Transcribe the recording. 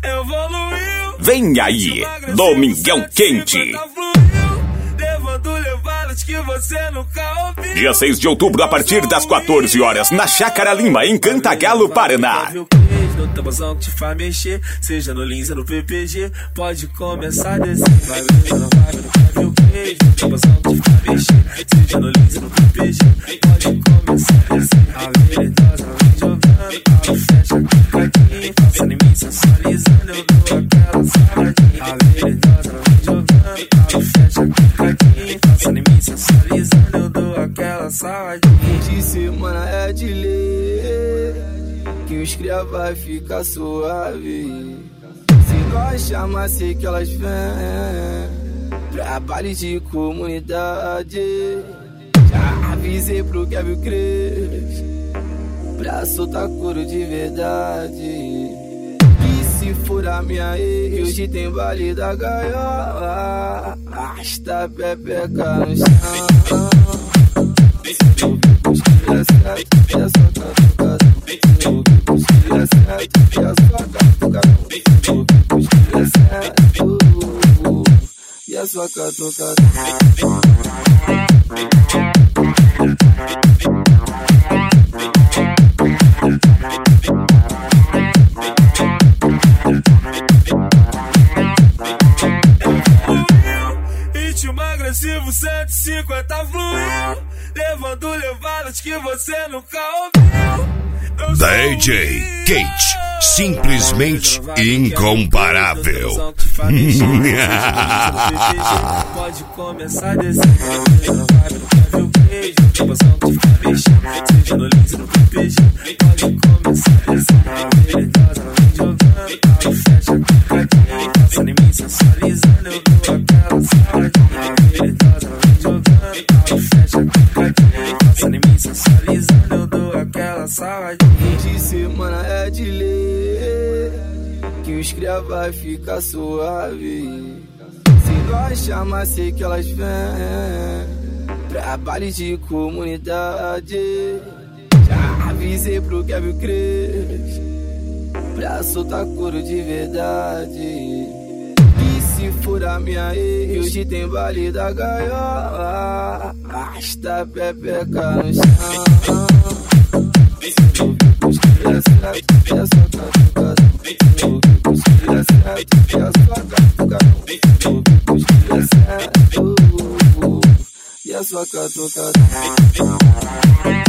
evoluiu. Vem aí, Domingão Quente. Que você nunca ouviu. Dia 6 de outubro, a partir das 14 horas, na Chácara Lima, em Cantagalo, Paraná. No tamborzão que te faz mexer, seja no Lins ou no PPG, pode começar a descer. Vai ver o queijo, no tamborzão que te faz mexer, seja no Lins ou no PPG, pode começar a descer. A veredosa vem jogando, abre, fecha, aqui, passa em mim, sensualizando, eu dou aquela saladinha. A veredosa vem jogando, abre, fecha, aqui, passa em mim, sensualizando, eu dou aquela saladinha. De semana é de ler que os cria vai ficar suave. Se nós chamar, sei que elas vêm pra baile de comunidade. Já avisei pro Kevin Cres pra soltar couro de verdade. E se for a minha ex, hoje tem baile da gaiola. Arrasta a pepeca no chão. Se eu vi os que é certo, é só catucada. Se eu vi os que é certo, é só catucada. Se eu vi os que é certo, é só catucada. Ritmo agressivo 150 fluiu, levando levadas que você nunca ouviu. DJ Kate, simplesmente incomparável. Pode começar a descer. Vai ver o queijo, no tamborzão que te faz mexer, seja no Lins ou no PPG, pode começar a descer. A veredosa vem jogando, abre, fecha, aqui, passa em mim, sensualizando, eu dou aquela saladinha. A veredosa vem jogando, abre, fecha, aqui, passa em mim, sensualizando, eu dou aquela saladinha. De semana é de ler que os cria vai ficar suave. Se nós chamar, sei que elas vêm pra baile de comunidade. Já avisei pro Kevin Cres pra soltar couro de verdade. E se for a minha ex, hoje tem baile da gaiola. Arrasta a pepeca no chão. Se eu vi os que é certo, é só catucada. Se eu vi os que é certo, é só catucada. Se eu vi os que é certo, é só catucada.